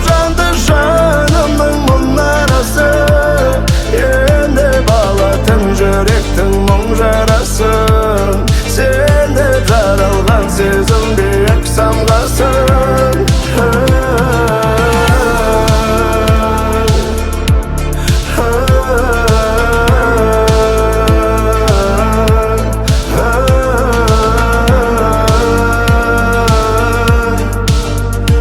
жанды жанымның мұнарасы, енді балатын жүректің мұң жарасын, сені жаралған сезім биік самғасын.